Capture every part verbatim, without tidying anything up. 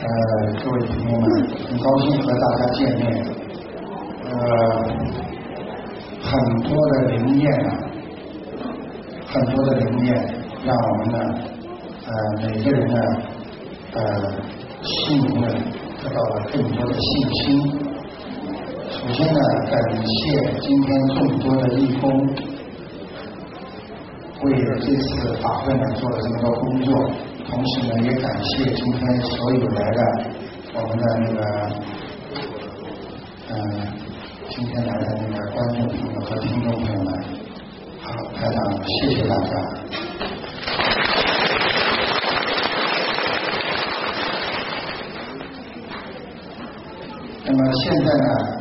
呃，各位朋友们，很高兴和大家见面。呃，很多的灵验啊，很多的灵验，让我们呢，呃，每个人呢，呃，心灵呢得到了更多的信心。首先呢，感谢今天众多的义工为这次法会呢做了这么多工作。同时呢，也感谢今天所有来的我们的那个，嗯、呃，今天来的那个观众朋友和听众朋友们。好，台长，谢谢大家。那么现在呢，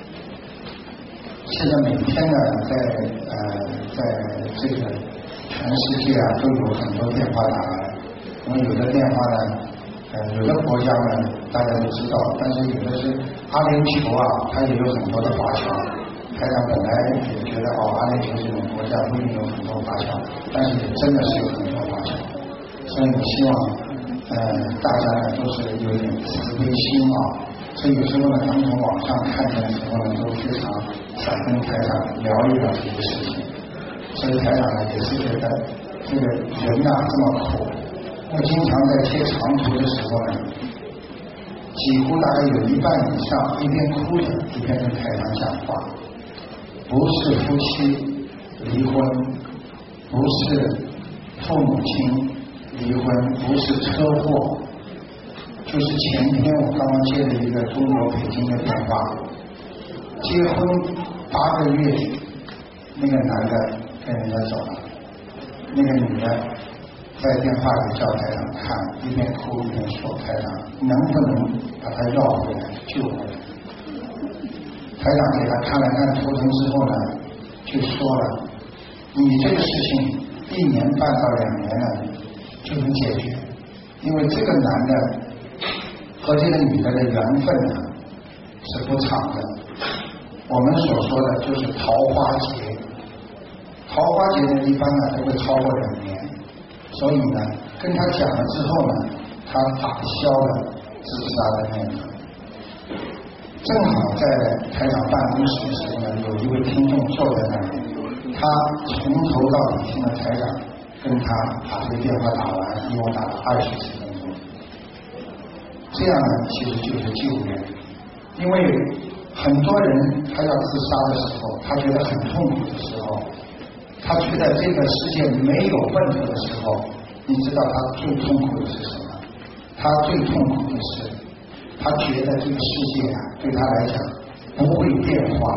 现在每天呢，在呃，在这个全世界啊，都有很多电话打来。因为有的电话呢，呃，有的国家呢，大家都知道，但是有的是阿联酋啊，它也有很多的华侨。台长本来也觉得哦，阿联酋这种国家不一定有很多华侨，但是也真的是有很多华侨。所以我希望，呃，大家呢都是有点慈悲心啊。所以有时候呢，咱们从网上看见的时候呢，都非常想跟台长聊一聊这个事情。所以台长呢也是觉得，这个人呐、啊、这么苦。我经常在贴长途的时候呢，几乎大概有一半以上一边哭着一边跟台长讲话。不是夫妻离婚，不是父母亲离婚，不是车祸，就是前天我刚刚接了一个中国北京的电话，结婚八个月，那个男的跟人家走了，那个女的在电话里叫台长看，一边哭一边说：“台长，能不能把他要回来，救回来？”台长给他看了看图腾之后呢，就说了：“你这个事情一年半到两年呢就能解决，因为这个男的和这个女的的缘分呢是不长的。我们所说的就是桃花劫，桃花劫呢一般呢都会超过两年。”所以呢，跟他讲了之后呢，他打消了自杀的念头。正好在台长办公室的时候呢，有一位听众坐在那里，他从头到尾听了台长跟他把这个电话打完，一共打了二十几分钟。这样呢，其实就是救援。因为很多人他要自杀的时候，他觉得很痛苦的时候，他觉得这个世界没有问题的时候，你知道他最痛苦的是什么？他最痛苦的是，他觉得这个世界啊，对他来讲不会变化。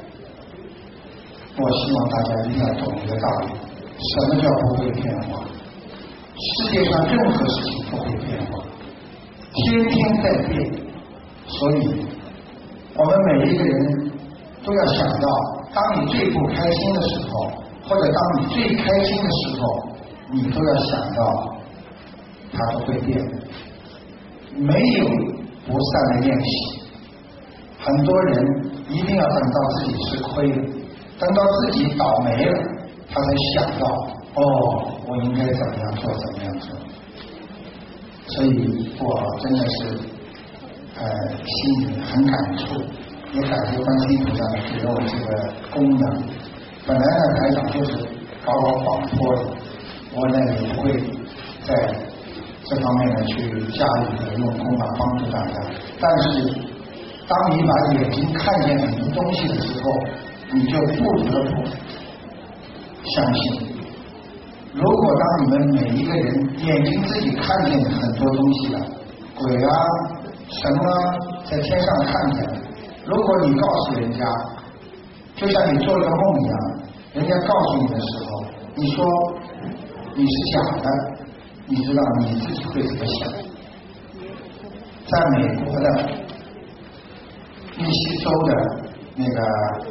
我希望大家一定要懂一个道理：什么叫不会变化？世界上任何事情不会变化，天天在变。所以，我们每一个人都要想到，当你最不开心的时候，或者当你最开心的时候，你都要想到它都会变，没有不散的宴席。很多人一定要等到自己吃亏了，等到自己倒霉了，他才想到哦，我应该怎么样做怎么样做。所以我真的是呃心里很感触，也感谢观世音菩萨给了我这个功能。本来呢，台长就是搞搞广播的，我呢也不会在这方面呢去加以的用功啊，帮助大家。但是，当你把眼睛看见很多东西的时候，你就不得不相信。如果当你们每一个人眼睛自己看见很多东西了，鬼啊、神啊，在天上看见了，如果你告诉人家，就像你做了个梦一样，人家告诉你的时候，你说你是假的，你知道你自己会怎么想？在美国的密西州的那个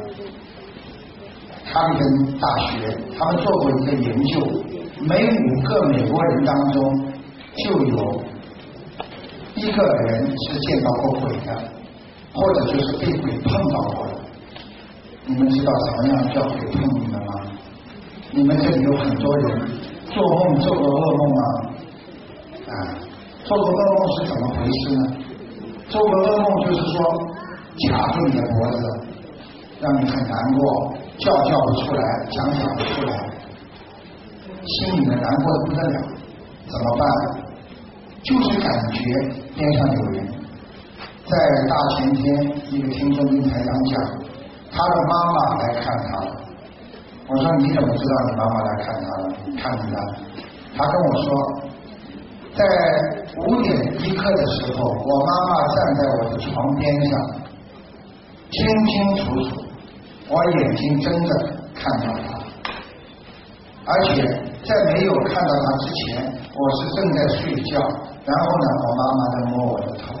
哈密根大学，他们做过一个研究，每五个美国人当中就有一个人是见到过鬼的，或者就是被鬼碰到过的。你们知道什么样叫鬼碰你们吗？你们这里有很多人做梦做过噩梦吗？啊， 做个噩梦是怎么回事呢？做个噩梦就是说卡住你的脖子，让你很难过，叫叫不出来，讲讲不出来，心里面难过的不得了，怎么办？就是感觉边上有人。在大前天，一个听众跟台长讲，他的妈妈来看他了。我说你怎么知道你妈妈来看他了？你看你的。他跟我说，在五点一刻的时候，我妈妈站在我的床边上，清清楚楚，我眼睛睁着看到他，而且在没有看到他之前，我是正在睡觉，然后呢，我妈妈在摸我的头，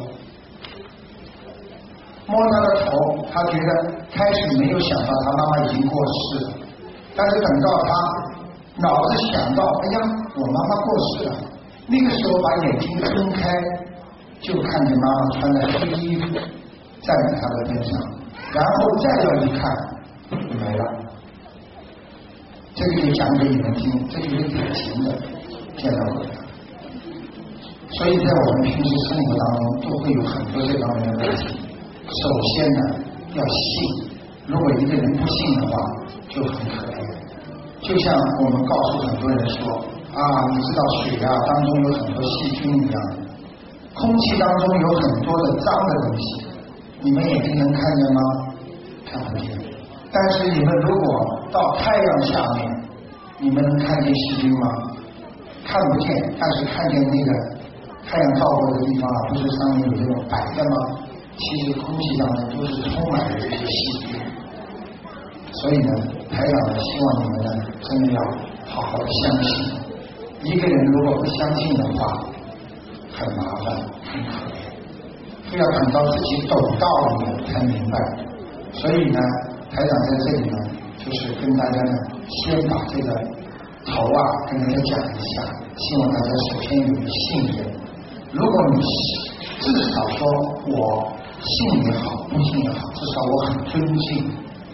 摸他的头，他觉得开始没有想到他妈妈已经过世了，但是等到他脑子想到，哎呀，我妈妈过世了，那个时候把眼睛睁开，就看见妈妈穿着黑衣服站在他的边上，然后再要一看，没了。这个就讲给你们听，这就是典型的见到鬼了。所以在我们平时生活当中都会有很多这方面的问题。首先呢，要信，如果一个人不信的话，就很可怜。就像我们告诉很多人说啊，你知道水啊当中有很多细菌一样，空气当中有很多的脏的东西，你们眼睛能看见吗？看不见。但是你们如果到太阳下面，你们能看见细菌吗？看不见，但是看见那个太阳照过的地方啊，不是上面有这种白的吗？其实空气当中都是充满了这些细菌。所以呢，台长呢希望你们呢真的要好好的相信。一个人如果不相信的话，很麻烦，很可怜，非要等到自己懂道了才明白。所以呢，台长在这里呢，就是跟大家呢，先把这个头啊跟大家讲一下，希望大家首先有信任。如果你至少说我信也好，不信也好，至少我很尊敬。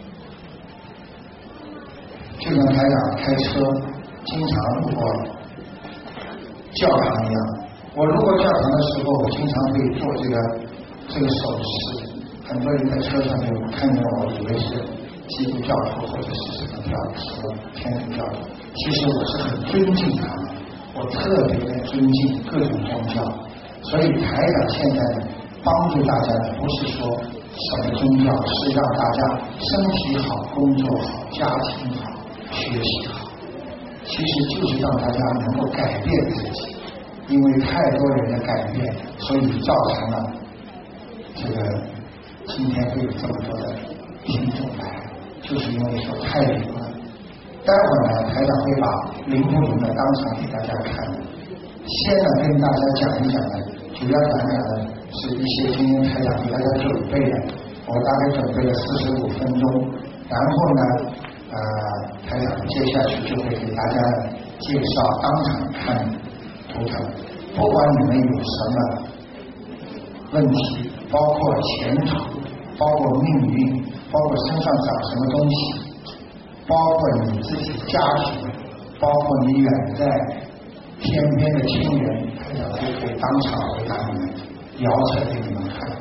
就像台长开车经常路过教堂一样，我路过教堂的时候，我经常会做这个这个手势。很多人在车上就看见我，以为是基督教徒或者是什么教什么天主教徒，其实我是很尊敬他们，我特别的尊敬各种宗教。所以台长现在呢，帮助大家呢，不是说什么宗教，是让大家身体好、工作好、家庭好、学习好，其实就是让大家能够改变自己。因为太多人的改变，所以造成了这个今天会有这么多的听众来，就是因为说太灵了。待会儿呢，台长会把灵不灵的当场给大家看。先呢跟大家讲一讲呢，主要讲讲呢是一些今天台长给大家准备的，我大概准备了四十五分钟，然后呢，呃，台长接下去就会给大家介绍当场看图腾，不管你们有什么问题，包括前途，包括命运，包括身上长什么东西，包括你自己家庭，包括你远在天边的亲人，台长都可以当场回答你们，摇出来给你们看。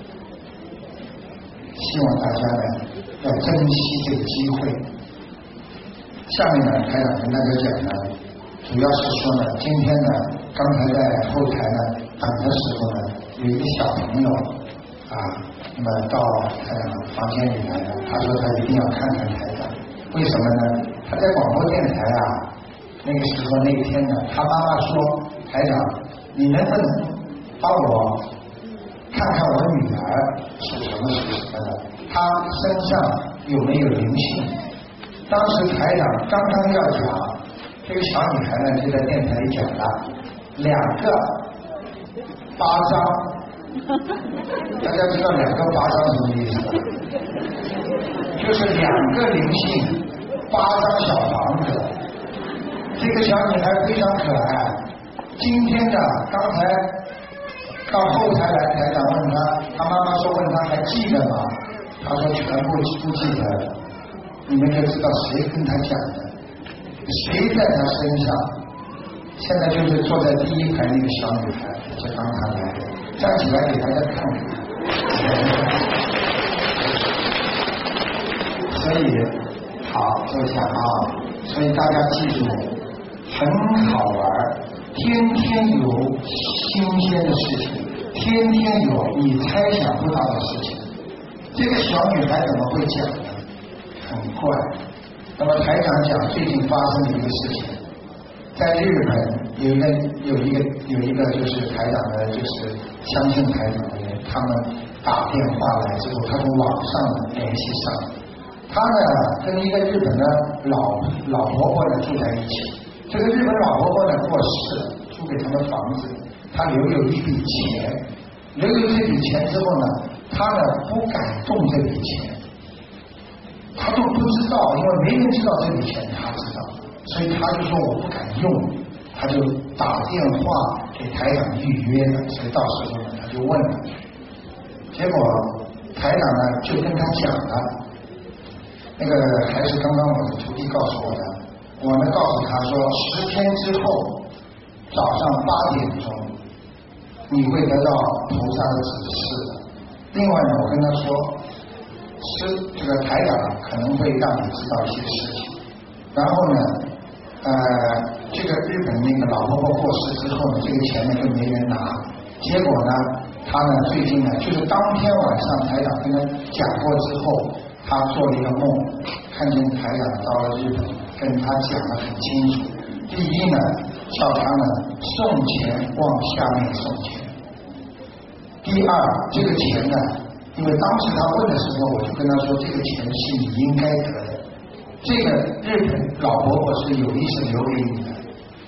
希望大家呢要珍惜这个机会。下面呢，台长跟大家讲呢，主要是说呢，今天呢，刚才在后台呢等的时候呢，有一个小朋友啊，那么到台长房间里来了，他说他一定要看看台长，为什么呢？他在广播电台啊。那个时候那一天呢，他妈妈说，台长，你能不能帮我看看我女儿属什么属什么的，她身上有没有灵性？当时台长刚刚要讲，这个小女孩呢就在电台里讲了两个八张，大家知道两个八张什么意思吗？就是两个灵性，八张小房子。这个小女孩非常可爱。今天的刚才到后台来，台长问她，她妈妈说问她还记得吗？她说全部不记得了。你们就知道谁跟她讲的，谁在她身上。现在就是坐在第一排那个小女孩， 是刚才来的，站起来给大家看看。所以好，坐下啊。所以大家记住，很好玩，天天有新鲜的事情，天天有你猜想不到的事情。这个小女孩怎么会讲呢？很怪。那么台长讲最近发生的一个事情，在日本有一个有一个有一个就是台长的，就是相信台长的人，他们打电话来之后，他从网上联系上，他呢跟一个日本的老老婆婆呢住在一起。这个日本老婆婆呢过世了，租给他们房子，他留有一笔钱，留有这笔钱之后呢，他呢不敢动这笔钱，他都不知道，因为没人知道这笔钱，他知道，所以他就说我不敢用，他就打电话给台长预约了，所以到时候呢他就问了，结果台长呢就跟他讲了，那个还是刚刚我的徒弟告诉我的，我呢告诉他说，十天之后早上八点钟你会得到菩萨的指示。另外呢，我跟他说，是这个台长可能会让你知道一些事情。然后呢，呃，这个日本那个老婆婆过世之后呢，这个钱呢就没人拿。结果呢，他呢最近呢，就是当天晚上台长跟他讲过之后，他做了一个梦，看见台长到了日本，跟他讲得很清楚。第一呢，叫他呢送钱往下面送钱。第二，这个钱呢，因为当时他问的时候，我就跟他说，这个钱是你应该得的，这个日本老婆婆是有意识留给你的。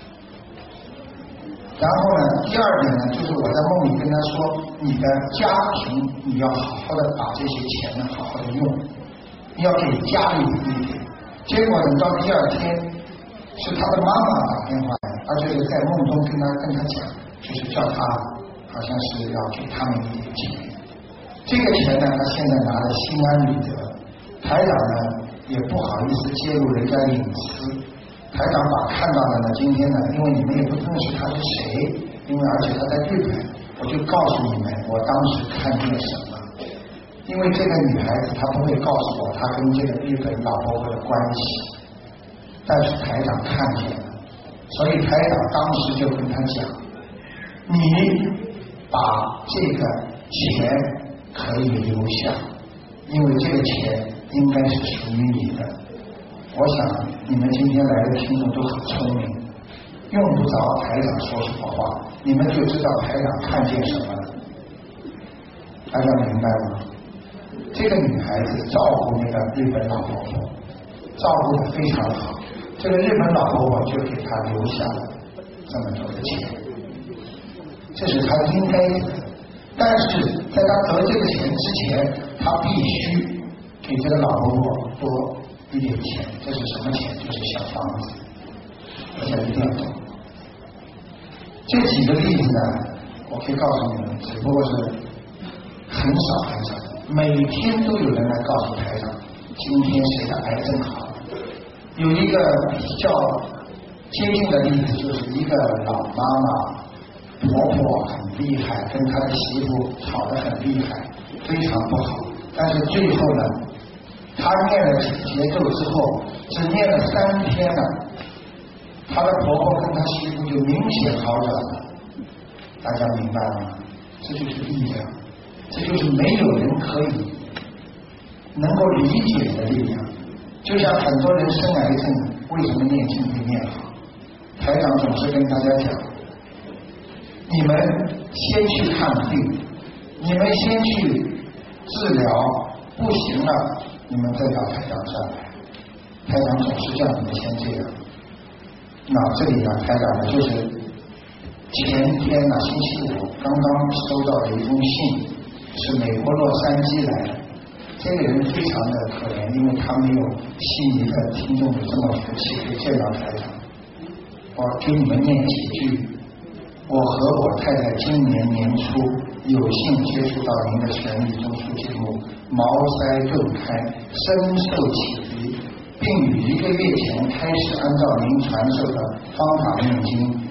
然后呢，第二点呢，就是我在梦里跟他说，你的家庭你要好好的把这些钱呢好好的用，你要给家里一点。结果等到第二天，是他的妈妈打电话来，而且是在梦中跟他跟他讲，就是叫他好像是要给他们一点钱。这个钱呢，他现在拿了心安理得，台长呢也不好意思介入人家隐私。台长把看到的呢，今天呢，因为你们也不认识他是谁，因为而且他在日本，我就告诉你们我当时看见什么。因为这个女孩子她不会告诉我她跟这个日本老婆婆的关系，但是台长看见了，所以台长当时就跟他讲，你把这个钱可以留下，因为这个钱应该是属于你的。我想你们今天来的听众都很聪明，用不着台长说什么话，你们就知道台长看见什么了。大家明白吗？这个女孩子照顾那个日本老婆婆，照顾得非常好，这个日本老婆婆就给她留下了这么多的钱，这是她应该的。但是在她得这个钱之前，她必须给这个老婆婆多一点钱。这是什么钱？就是小房子，大家一定要懂。这几个例子呢，我可以告诉你们，只不过是很少很少，每天都有人来告诉台长，今天谁的癌症好了。有一个比较接近的例子，就是一个老妈妈，婆婆很厉害，跟她的媳妇吵得很厉害，非常不好。但是最后呢，她念了节奏之后，只念了三天了，她的婆婆跟她媳妇就明显好转了。大家明白吗？这就是力量，这就是没有人可以能够理解的力量。就像很多人生癌症，为什么念经会念好？台长总是跟大家讲，你们先去看病，你们先去治疗，不行了，你们再到台长这儿来。台长总是叫你们先这样。那这里呢，台长呢就是前天呢，星期五刚刚收到了一封信，是美国洛杉矶来的。这个人非常的可怜，因为他没有悉尼的听众有这么福气可以见到台长。我给你们念几句。我和我太太今年年初有幸接触到您的悬疑综述节目，毛塞顿开，深受启迪，并于一个月前开始按照您传授的方法念经。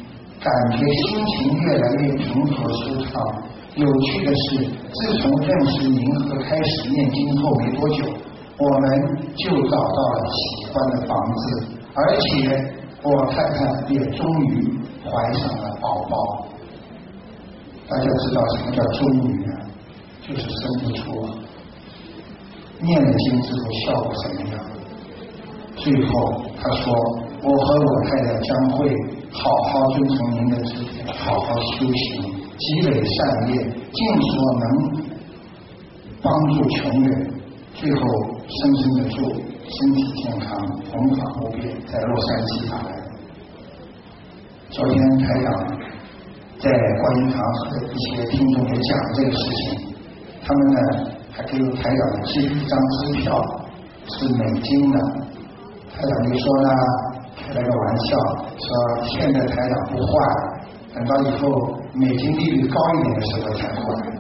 感觉心情越来越平和舒畅。有趣的是，自从认识您和开始念经后没多久，我们就找到了喜欢的房子，而且我太太也终于怀上了宝宝。大家知道什么叫终于呢？就是生不出。念了经之后效果怎么样？最后他说，我和我太太将会好好遵从您的指点，好好修行，积累善业，尽所能帮助穷人，最后生生的住，身体健康，弘法不变，在洛杉矶打来。昨天台长在观音堂和一些听众给讲这个事情，他们呢还给台长寄了一张支票，是美金的。台长就说呢，开了个玩笑，说现在台长不换，等到以后美金利率高一点的时候才换。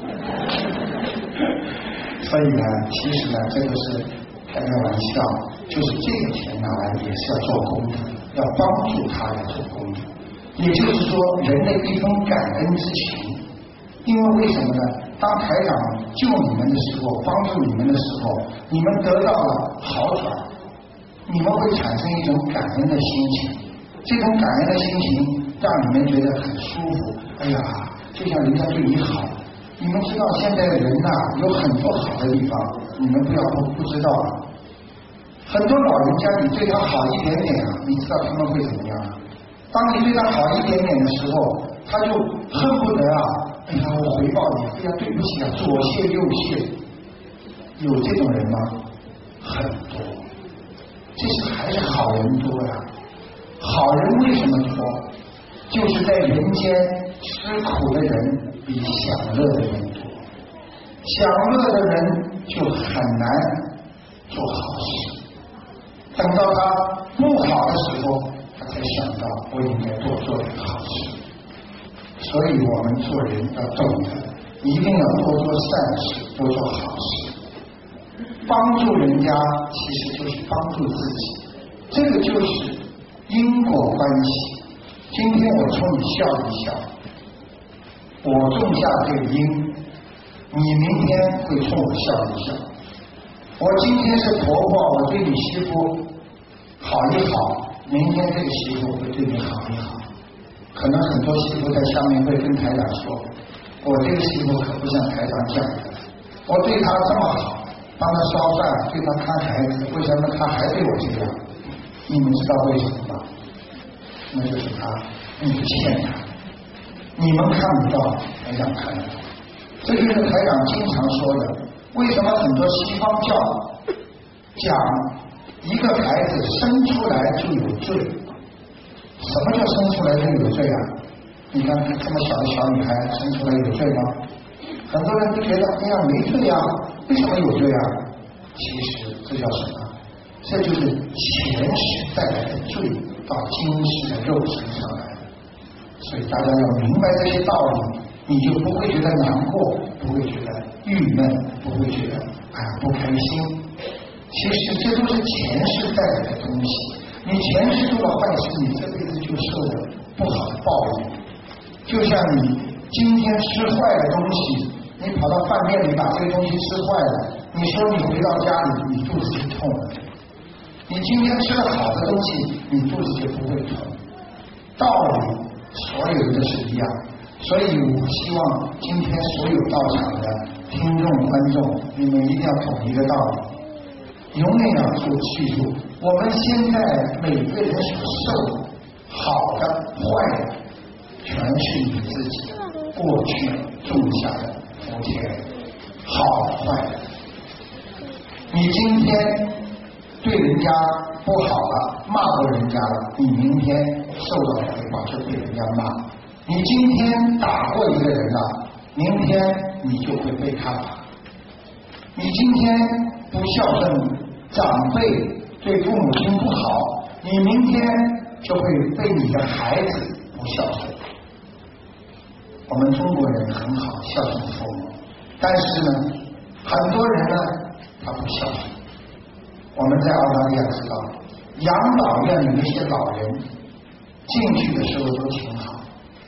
所以呢，其实呢，这个是开个玩笑，就是这个钱拿来也是要做功德，要帮助他来做功德。也就是说，人的一份感恩之情。因为为什么呢？当台长救你们的时候，帮助你们的时候，你们得到了好转，你们会产生一种感恩的心情。这种感恩的心情让你们觉得很舒服。哎呀，就像人家对你好。你们知道现在人呐、啊、有很多好的地方，你们不要不不知道了。很多老人家你对他好一点点啊，你知道他们会怎么样啊？当你对他好一点点的时候，他就恨不得啊，哎呀，我回报你，哎呀，对不起啊，左谢右谢。有这种人吗？很多。其实还是好人多呀、啊。好人为什么多？就是在人间吃苦的人比享乐的人多，享乐的人就很难做好事。等到他不好的时候，他才想到我应该多做点好事。所以我们做人要懂得，一定要多做善事，多做好事。帮助人家其实就是帮助自己，这个就是因果关系。今天我冲你笑一笑，我种下这个因，你明天会冲我笑一笑。我今天是婆婆，我对你媳妇好一好，明天这个媳妇会对你好一好。可能很多媳妇在下面会跟台长说，我这个媳妇可不像台长讲的，我对她这么好，帮她烧饭，对她看孩子，为什么她还对我这样？你们知道为什么吗？那就是他，你欠他，你们看不到，台长看得到。这就是台长经常说的，为什么很多西方教讲一个孩子生出来就有罪？什么叫生出来就有罪啊？你看这么小的小女孩生出来有罪吗？很多人都觉得，哎呀没罪啊，为什么有罪啊？其实这叫什么？这就是前世带来的罪到今世的肉身上来的。所以大家要明白这些道理，你就不会觉得难过，不会觉得郁闷，不会觉得啊不开心。其实这都是前世带来的东西。你前世做了坏事，你这辈子就受了不好的报应。就像你今天吃坏的东西，你跑到饭店里把这个东西吃坏了，你说你回到家里你肚子就痛了。你今天吃了好的东西，你肚子就不会痛。道理所有的是一样，所以我希望今天所有到场的听众观众，你们一定要懂一个道理，永远要做记住，我们现在每个人所受的好的坏的，全是你自己过去种下的福田，好坏的。你今天对人家不好了，骂过人家了，你明天受到的回报就被人家骂。你今天打过一个人了，明天你就会被他打。你今天不孝顺长辈，对父母亲不好，你明天就会被你的孩子不孝顺。我们中国人很好，孝顺父母，但是呢，很多人呢，他不孝顺。我们在澳大利亚知道，养老院里那些老人进去的时候都挺好，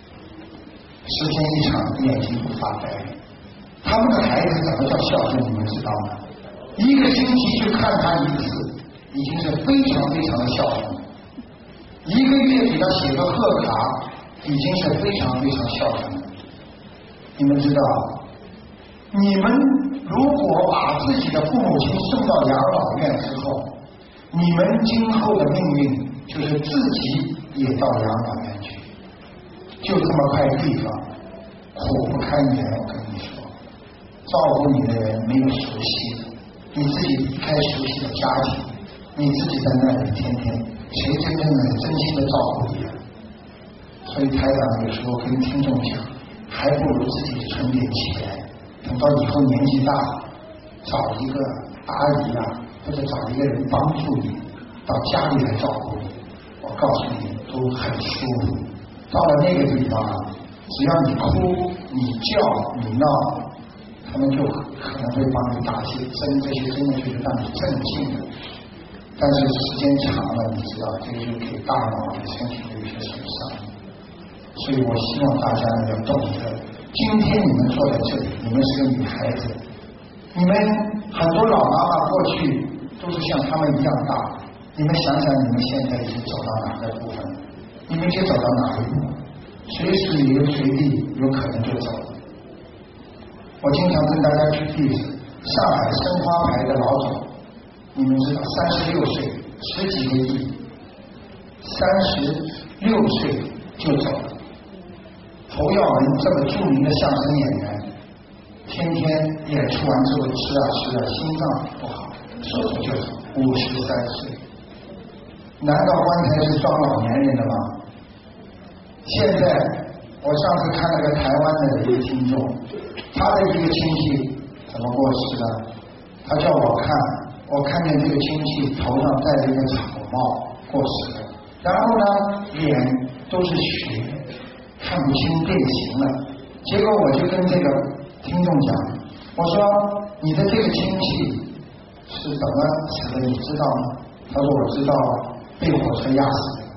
十天一场，眼睛不发呆。他们的孩子怎么叫孝顺，你们知道吗？一个星期去看他一次，已经是非常非常的孝顺。一个月给他写个贺卡，已经是非常非常孝顺了。你们知道，你们如果把自己的父母亲送到养老院之后，你们今后的命运就是自己也到养老院去，就这么块地方，苦不堪言。我跟你说，照顾你的人没有熟悉，你自己离开熟悉的家庭，你自己在那里天天，谁真正的真心的照顾你啊？所以台长有时候跟听众讲，还不如自己存点钱，等到以后年纪大，找一个阿姨啊，或者找一个人帮助你，到家里来照顾你。我告诉你，都很舒服。到了那个地方啊，只要你哭、你叫、你闹，他们就可能会帮你打些针，这些针呢就是让你镇静的。但是时间长了，你知道，这个就给大脑、给身体有一些损伤。所以我希望大家呢要懂得，今天你们坐在这里，你们是个女孩子，你们很多老妈妈过去都是像他们一样大，你们想想你们现在已经走到哪个部分，你们已经走到哪一步，随时也有随地有可能就走了。我经常跟大家举例子，上海申花牌的老总，你们知道三十六岁十几个亿，三十六岁就走了。侯耀文这么著名的相声演员，天天演出完之后吃啊吃啊，心脏不好，说走就走，五十三岁。难道棺材是装老年人的吗？现在我上次看了个台湾的一个听众，他的一个亲戚怎么过世的？他叫我看，我看见这个亲戚头上戴着一个草帽过世的，然后呢脸都是血，看不清变形了。结果我就跟这个听众讲，我说你的这个亲戚是怎么死的，你知道吗？他说我知道啊，被火车压死的。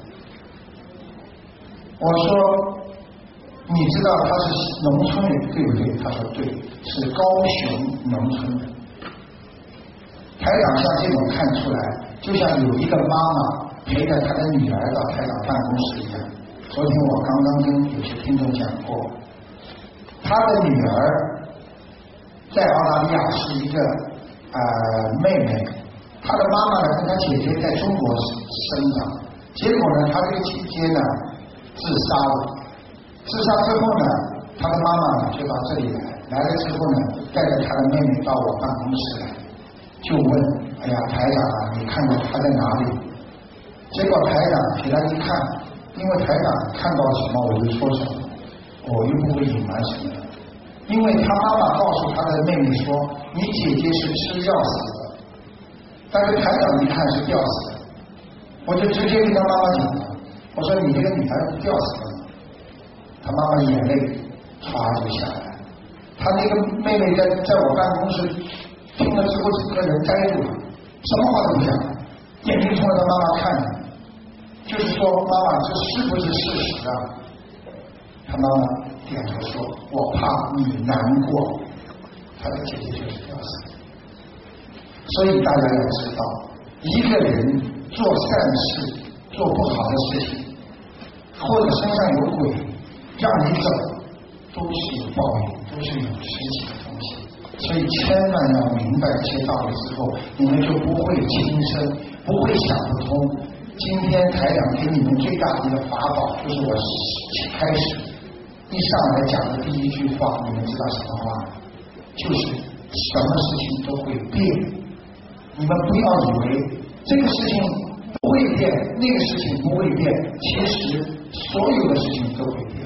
我说你知道他是农村人对不对？他说对，是高雄农村人。台长像这种看出来，就像有一个妈妈陪着她的女儿到台长办公室一样。昨天我刚刚跟有些听众讲过，他的女儿在澳大利亚是一个呃妹妹，他的妈妈呢跟他姐姐在中国生长，结果呢他这个姐姐呢自杀了，自杀之后呢他的妈妈呢就到这里来，来了之后呢带着他的妹妹到我办公室来，就问哎呀台长啊，你看到他在哪里？结果台长给他一看，因为台长看到什么我就说什么，我又不会隐瞒什么的。因为他妈妈告诉他的妹妹说，你姐姐是吃药死的，但是台长一看是吊死的，我就直接跟他妈妈讲了，我说你这个女儿吊死了。他妈妈眼泪唰就下来，他那个妹妹在在我办公室听了之后整个人呆住了，什么话都不讲，眼睛冲着他妈妈看着，就是说妈妈这是不是事实啊？他妈妈点头说，我怕你难过。他的姐姐就是吊死的。所以大家要知道，一个人做善事做不好的事情，或者身上有鬼让你走，都是有报应，都是有实际的东西。所以千万要明白这些道理之后，你们就不会轻生，不会想不通。今天台长给你们最大的一个法宝，就是我开始一上来讲的第一句话，你们知道什么话？就是什么事情都会变。你们不要以为这个事情不会变，那个事情不会变，其实所有的事情都会变。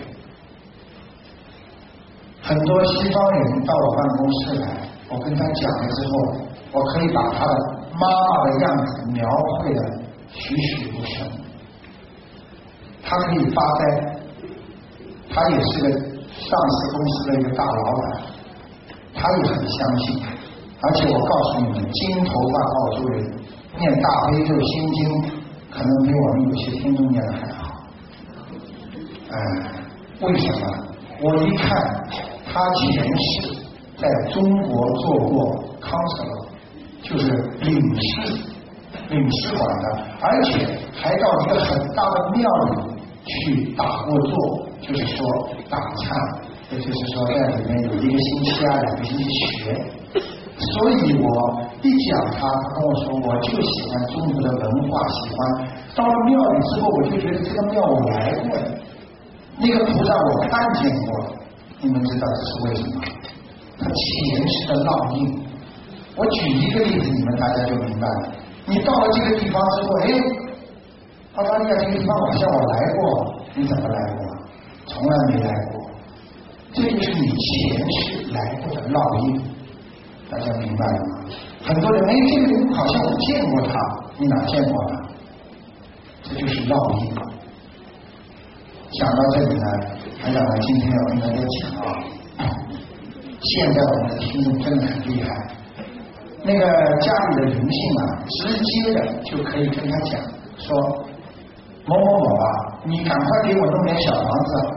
很多西方人到我办公室来，我跟他讲了之后，我可以把他的妈妈的样子描绘的栩栩如生，他可以发呆，他也是个上市公司的一个大老板，他也很相信。而且我告诉你们，金头发澳洲人念大悲咒心经，可能比我们有些听众念的还好。哎，为什么？ 我一看他前世在中国做过康舍勒，就是领事领事馆的，而且还到一个很大的庙里去打过坐，就是说打禅，也就是说在里面有一个星期啊两个星期学。所以我一讲他，他跟我说我就喜欢中国的文化，喜欢到了庙里之后，我就觉得这个庙我来过了，那个菩萨我看见过了。你们知道这是为什么？他前世的烙印。我举一个例子，你们大家就明白了。你到了这个地方之后，哎，澳大利亚这个地方好像我来过，你怎么来过？从来没来过。这就是你前世来过的烙印。大家明白了吗？很多人，哎，这个人好像我见过他，你哪见过他？这就是烙印。讲到这里呢，台长呢今天要跟大家讲啊，现在我们的听众真的很厉害，那个家里的灵性啊，直接的就可以跟他讲说，某某某啊，你赶快给我弄点小房子。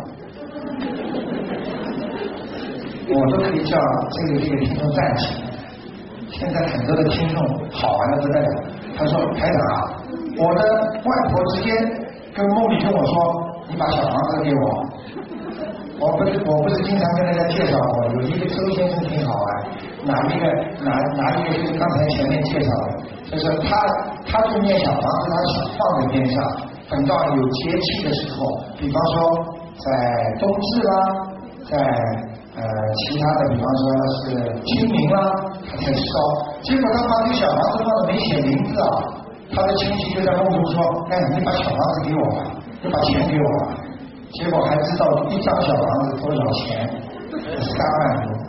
我都可以叫这个这个听众站起来。现在很多的听众好玩的不得了，他说台长啊，我的外婆直接跟梦里跟我说，你把小房子给我。我不是我不是经常跟大家介绍过，有一个周先生挺好玩，拿一个拿拿一个就是刚才前面介绍的，就是他他就念小房子，他想放在边上，等到有节气的时候，比方说在冬至啦，在呃其他的比方说是清明啦，他才烧。结果他把这个小房子放的没写名字啊，他的亲戚就在梦中说，哎，你把小房子给我吧，你把钱给我吧。结果还知道一张小房子多少钱，三万多，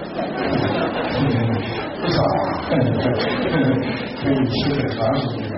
不少啊，可以吃很长时间。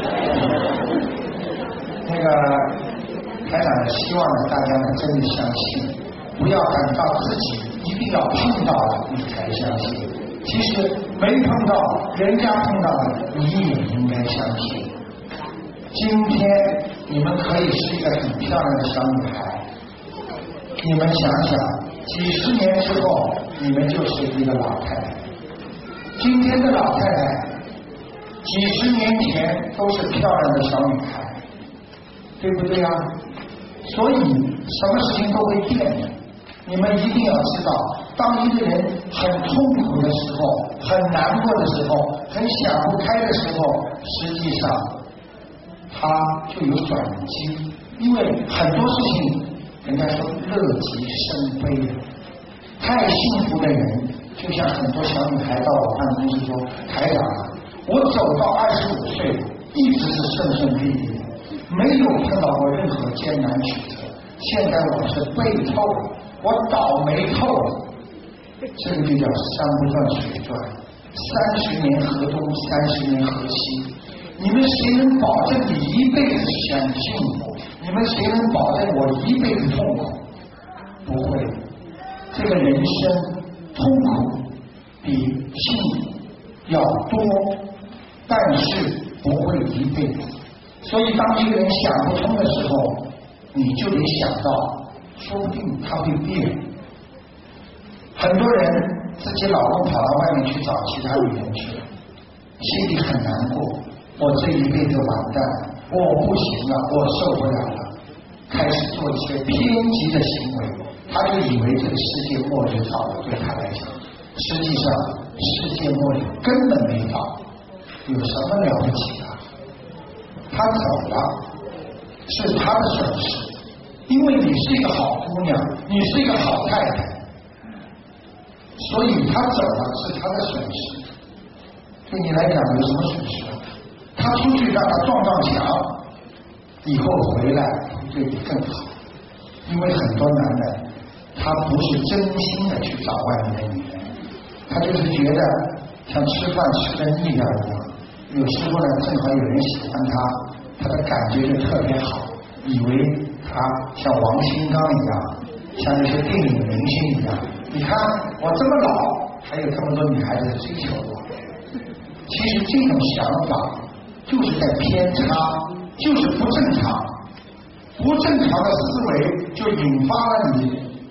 那个台长希望呢，大家呢真的相信，不要等到自己一定要碰到了你才相信。其实没碰到，人家碰到了，你也应该相信。今天你们可以是一个很漂亮的小女孩，你们想想，几十年之后，你们就是一个老太太。今天的老太太，几十年前都是漂亮的小女孩，对不对啊？所以什么事情都会变的。你们一定要知道，当一个人很痛苦的时候，很难过的时候，很想不开的时候，实际上他就有转机。因为很多事情人家说乐极生悲，太幸福的人，就像很多小女孩到我办公室说，台长啊，我走到二十五岁一直是顺顺利利的，没有碰到过任何艰难曲折，现在我是背透了，我倒霉透了。这个就叫山不转水转，三十年河东，三十年河西。你们谁能保证你一辈子享幸福？你们谁能保证我一辈子痛苦？不会。这个人生痛苦比幸福要多，但是不会一辈子。所以当一个人想不通的时候，你就得想到，说不定他会变。很多人自己老公跑到外面去找其他女人去了，心里很难过，我这一辈子完蛋了，我不行了，我受不了了，开始做一些偏激的行为，他就以为这个世界末日到了，对他来讲，实际上世界末日根本没到，有什么了不起的？他走了是他的损失，因为你是一个好姑娘，你是一个好太太，所以他走了是他的损失。对你来讲有什么损失？他出去让他撞撞墙，以后回来会对你更好。因为很多男人他不是真心的去找外面的女人，他就是觉得像吃饭吃的腻掉一样，有时候呢正好有人喜欢他，他的感觉就特别好，以为他像王新刚一样，像那些电影明星一样，你看我这么老还有这么多女孩子追求我。其实这种想法就是在偏差，就是不正常。不正常的思维就引发了你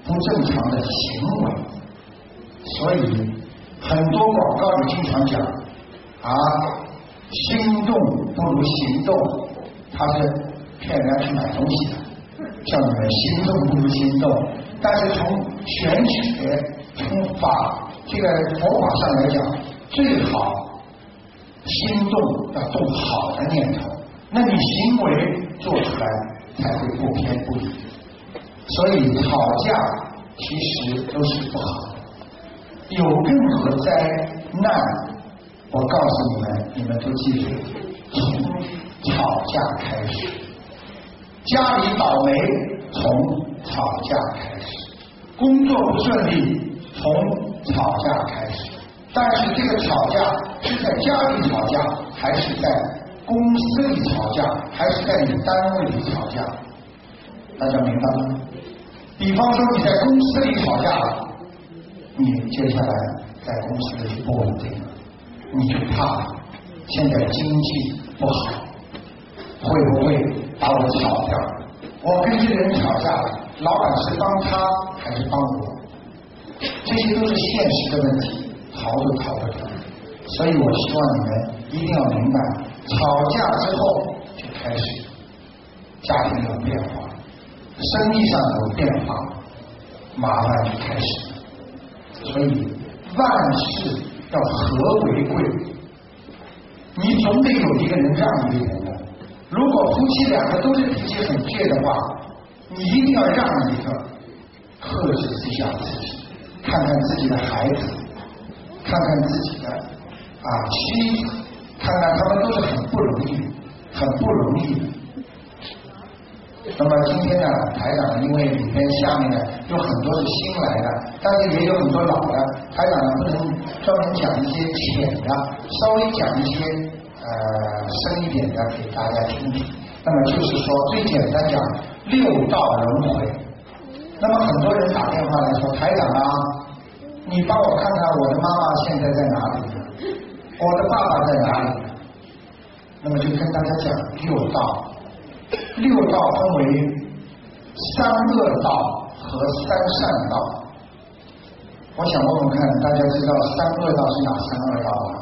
不正常的行为。所以很多广告里经常讲啊，心动不如行动，他是骗人家去买东西的，叫你们心动不如行动。但是从玄学、从法这个佛法上来讲，最好心动要动好的念头，那你行为做出来才会不偏不倚。所以吵架其实都是不好的。有任何灾难，我告诉你们，你们都记住，从吵架开始。家里倒霉，从吵架开始；工作不顺利，从吵架开始。但是这个吵架是在家里吵架，还是在公司里吵架，还是在你单位里吵架？大家明白吗？比方说你在公司里吵架了，你接下来在公司里不稳定了，你就怕了，现在经济不好，会不会把我炒掉？我跟这个人吵架了，老板是帮他还是帮我？这些都是现实的问题，逃都逃不掉。所以我希望你们一定要明白，吵架之后就开始家庭有变化，生意上有变化，麻烦就开始了。所以万事要和为贵，你总得有一个人让一个人的。如果夫妻两个都是脾气很倔的话，你一定要让一个，克制一下自己，看看自己的孩子，看看自己的啊妻子，看看他们都是很不容易，很不容易。那么今天呢，台长因为里边下面呢有很多是新来的，但是也有很多老的，台长呢不能专门讲一些浅的，稍微讲一些呃深一点的给大家听听。那么就是说最简单讲六道轮回。那么很多人打电话来说，台长啊，你帮我看看我的妈妈现在在哪里呢？我的爸爸在哪里呢？那么就跟大家讲六道。六道分为三恶道和三善道。我想问问看，大家知道三恶道是哪三恶道吗？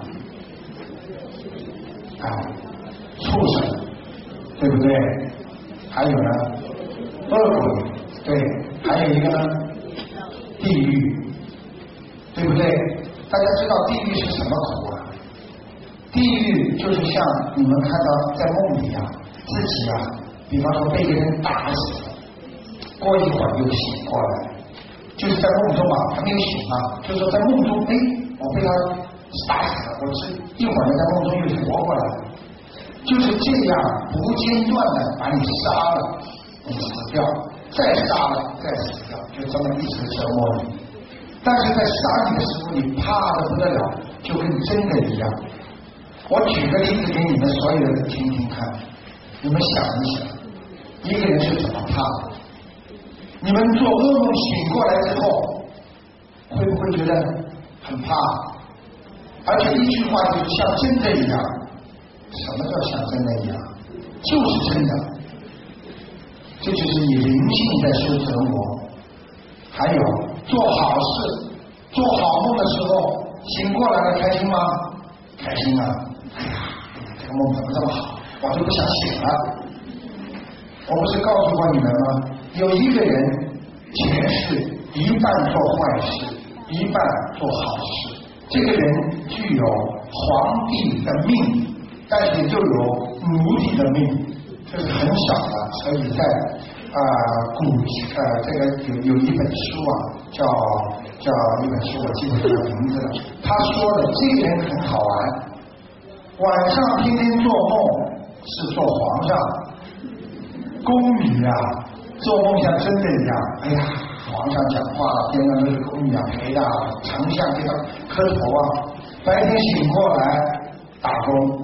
啊，畜生，对不对？还有呢，恶鬼，对，还有一个呢，地狱，对不对？大家知道地狱是什么苦啊？地狱就是像你们看到在梦里啊，自己啊，比方说被一个人打死了，过一会儿又醒过来，就是在梦中啊，还没有醒啊，就是说在梦中，哎，我被他打死了，我是一会儿在梦中又活过来了，就是这样不间断的把你杀了，你死掉，再杀了，再死掉，就这么一直折磨你。但是在杀你的时候，你怕的不得了，就跟真的一样。我举个例子给你们所有人听听看，你们想一想，一个人是怎么怕的？你们做噩梦醒过来之后，会不会觉得很怕？而且一句话就是像真的一样。什么叫像真的一样？就是真的。这就是你灵性在受折磨。还有做好事、做好梦的时候，醒过来了，开心吗？开心啊！哎呀，这个梦怎么这么好，我就不想醒了。我不是告诉过你们吗？有一个人前世一半做坏事，一半做好事。这个人具有皇帝的命，但是就有奴隶的命，这是很少的。所以在啊、呃、古呃这个有有一本书啊，叫叫一本书，我记不住名字了。他说的这个人很好玩，晚上天天做梦是做皇上，宫女啊，做梦像真的一样。哎呀，皇上讲话了，边上都是宫女啊陪的，丞相给他磕头啊。白天醒过来打工，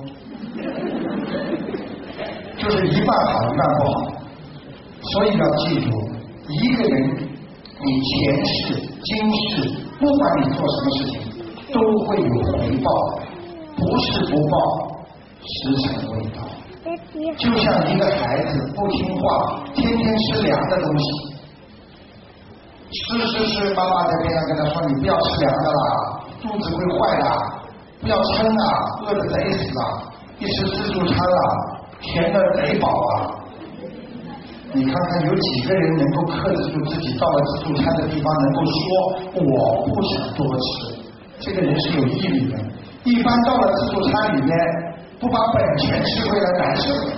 就是一半好一半不好。所以要记住，一个人你前世今世，不管你做什么事情，都会有回报的，不是不报，时辰未到。就像一个孩子不听话，天天吃凉的东西， 吃吃吃，妈妈在边上跟他说：“你不要吃凉的啦，肚子会坏的，不要撑啊，饿得贼死啊！一吃自助餐啊，甜的贼饱啊！”你看看有几个人能够克制住自己，到了自助餐的地方能够说我不想多吃，这个人是有毅力的。一般到了自助餐里面，不把本钱吃回来难受的。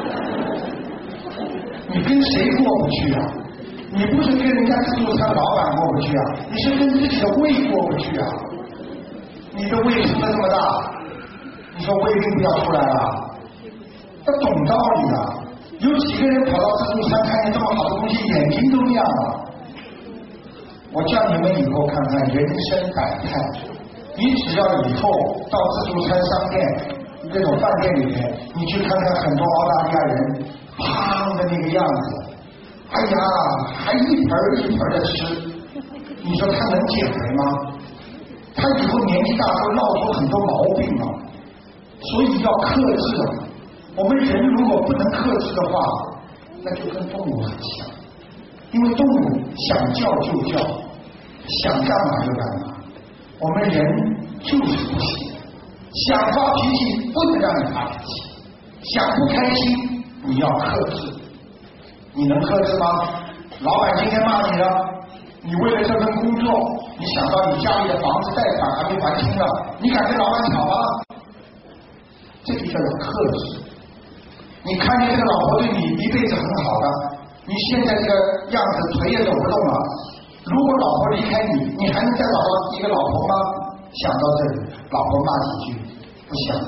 你跟谁过不去啊？你不是跟人家自助餐老板过不去啊，你是跟自己的胃过不去啊。你的胃撑得这么大，你说胃病不要出来了，要懂道理啊。有几个人跑到自助餐看见这么好的东西，眼睛都亮了。我叫你们以后看看人生百态，你只要以后到自助餐商店这种饭店里面，你去看看很多澳大利亚人胖的那个样子，哎呀，还一盆一盆的吃，你说他能减肥吗？他以后年纪大会闹出很多毛病啊，所以要克制啊。我们人如果不能克制的话，那就跟动物很像，因为动物想叫就叫，想干嘛就干嘛。我们人就是不行，想发脾气不能让你发脾气，想不开心你要克制。你能克制吗？老板今天骂你了，你为了这份工作，你想到你家里的房子贷款还没还清了，你敢跟老板吵吗？这就叫做克制。你看见这个老婆对你一辈子很好的，你现在这个样子腿也走不动了，如果老婆离开你，你还能再找到一个老婆吗？想到这里，老婆骂几句不想。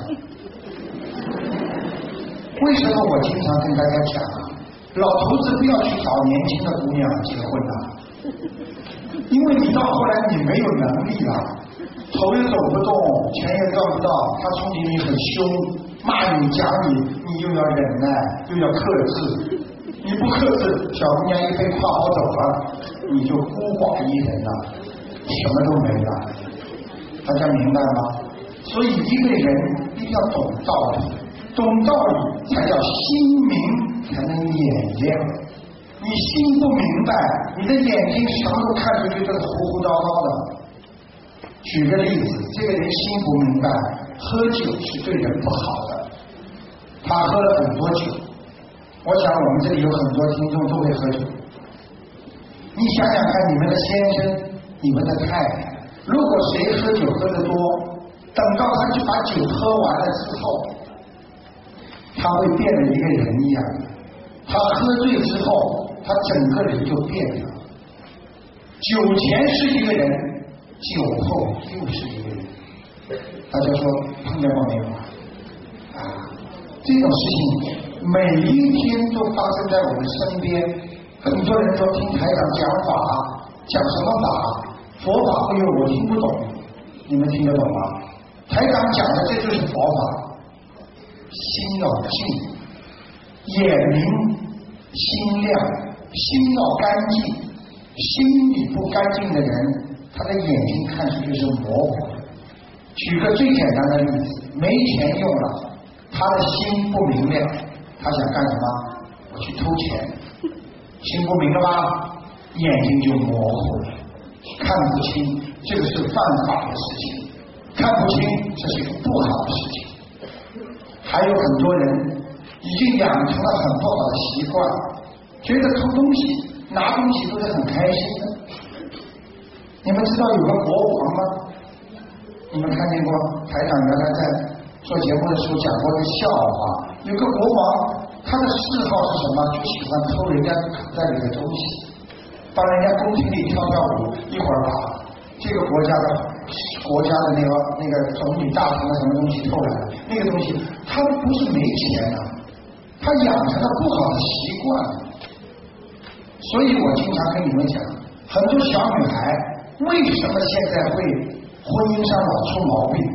为什么我经常跟大家讲啊，老头子不要去找年轻的姑娘结婚啊，因为你到后来你没有能力了，头也走不动，钱也赚不到，他冲击你很凶，骂你讲你，你又要忍耐又要克制，你不克制，小姑娘一被跨跑走了，你就孤寡一人了，什么都没了。大家明白吗？所以一个人一定要懂道理，懂道理才叫心明，才能眼亮。你心不明白，你的眼睛什么都看出去就是糊糊糟糟的。举个例子，这个人心不明白，喝酒是对人不好的，他喝了很多酒。我想我们这里有很多听众都会喝酒，你想想看，你们的先生，你们的太太，如果谁喝酒喝得多，等到他去把酒喝完了之后，他会变得一个人一样的。他喝醉之后，他整个人就变了。酒前是一个人，酒后又是一个人。大家说碰见过没有啊？这种事情每一天都发生在我们身边。很多人说听台长讲法，讲什么法？佛法会有我听不懂，你们听得懂吗？台长讲的这就是佛法，心要静，眼明，心亮，心要干净，心里不干净的人，他的眼睛看上去是模糊的。举个最简单的例子，没钱用了，他的心不明亮，他想干什么？我去偷钱，心不明了吧，眼睛就模糊了，看不清，这个是犯法的事情，看不清，这是一个不好的事情。还有很多人已经养成了很不好的习惯，觉得偷东西拿东西都是很开心的。你们知道有个国王吗？你们看见过？台长原来在做节目的时候讲过一个笑话，有个国王，他的嗜好是什么？就喜欢偷人家口袋里的东西，帮人家宫廷里跳跳舞，一会儿把这个国家的国家的那个那个总理大臣的什么东西偷来了，那个东西他不是没钱啊，他养成了不好的习惯。所以我经常跟你们讲，很多小女孩为什么现在会婚姻上老出毛病？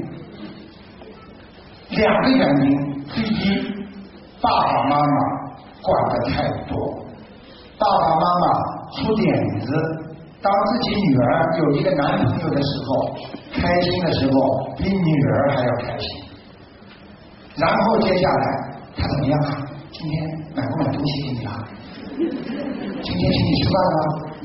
两个原因，第一，爸爸妈妈管得太多，爸爸妈妈出点子，当自己女儿有一个男朋友的时候，开心的时候比女儿还要开心。然后接下来他怎么样啊？今天买不买东西给你啊？今天请你吃饭吗？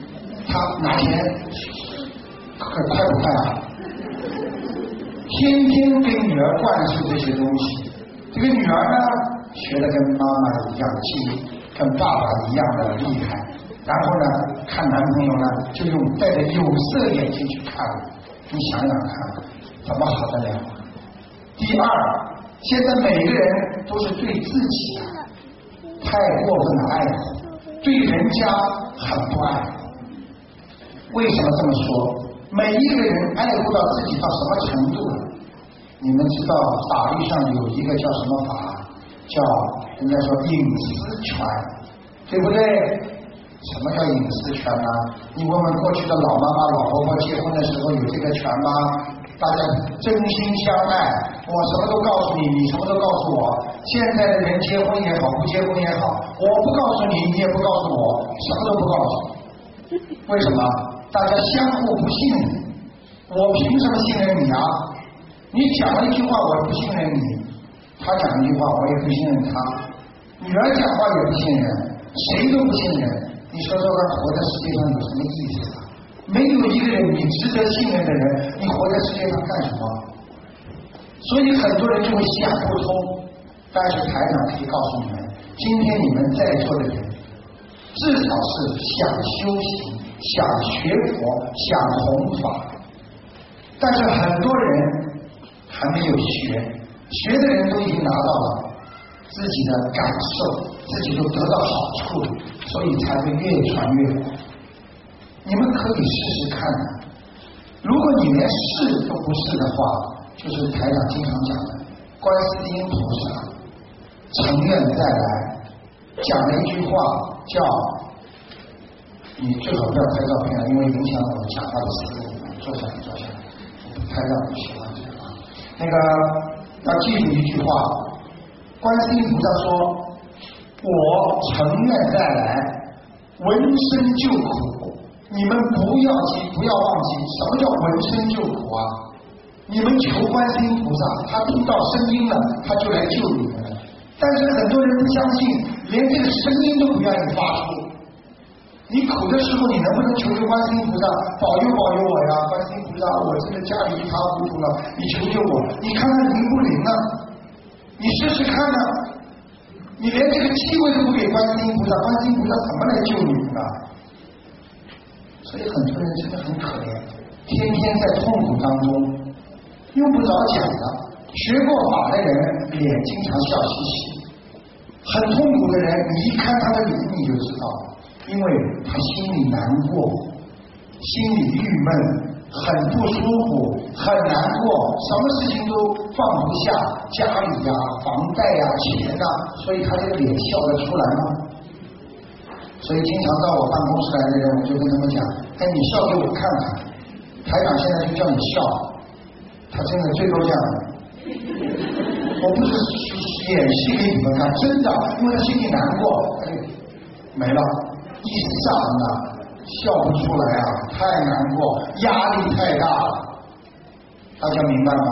他拿钱快快不快啊？天天给女儿灌输这些东西，这个女儿呢学的跟妈妈一样精，跟爸爸一样的厉害，然后呢看男朋友呢就用带着有色眼镜去看，你想想看怎么好得了？第二，现在每个人都是对自己太过分的爱护，对人家很不爱护。为什么这么说？每一个人爱护到自己到什么程度了？你们知道法律上有一个叫什么法？叫人家说隐私权，对不对？什么叫隐私权呢？你问问过去的老妈妈老婆婆结婚的时候有这个权吗？大家真心相爱，我什么都告诉你，你什么都告诉我。现在的人结婚也好，不结婚也好，我不告诉你，你也不告诉我，什么都不告诉。为什么？大家相互不信任，我凭什么信任你啊？你讲了一句话我不信任你，他讲一句话我也不信任他，女儿讲话也不信任，谁都不信任。你说说看，活在世界上有什么意思啊？没有一个人你值得信任的人，你活在世界上干什么？所以很多人就会想不通。但是台长可以告诉你们，今天你们在座的人，至少是想修行、想学佛、想弘法，但是很多人还没有学，学的人都已经拿到了自己的感受，自己都得到好处，所以才会越传越广。你们可以试试看的。如果你连试都不试的话，就是台长经常讲的，观世音菩萨成愿再来，讲了一句话叫，你最好不要拍照片，因为影响我讲话的思路。坐下来，坐下来，拍照不喜欢这个啊。那个要记住一句话，观世音菩萨说，我成愿再来，闻声救苦。你们不要记，不要忘记，什么叫闻声救苦啊？你们求观世音菩萨，他听到声音了，他就来救你们了。但是很多人不相信，连这个声音都不愿意发出。你苦的时候，你能不能求求观世音菩萨保佑保佑我呀？观世音菩萨，我这个家里一塌糊涂了，你求求我，你看看灵不灵啊？你试试看呢、啊？你连这个机会都不给观世音菩萨，观世音菩萨怎么来救你们呢？所以很多人真的很可怜，天天在痛苦当中，用不着讲的。学过法的人脸经常笑嘻嘻，很痛苦的人，你一看他的脸你就知道，因为他心里难过，心里郁闷，很不舒服，很难过，什么事情都放不下，家里呀、房贷呀、钱呐，所以他这个脸笑得出来吗？所以经常到我办公室来的人，我就跟他们讲，哎，你笑给我看看。台长现在就叫你笑，他真的最多这样的。我不是演戏给你们看，真的，因为他心里难过，哎，没了，一上啊，笑不出来啊，太难过，压力太大了，大家明白吗？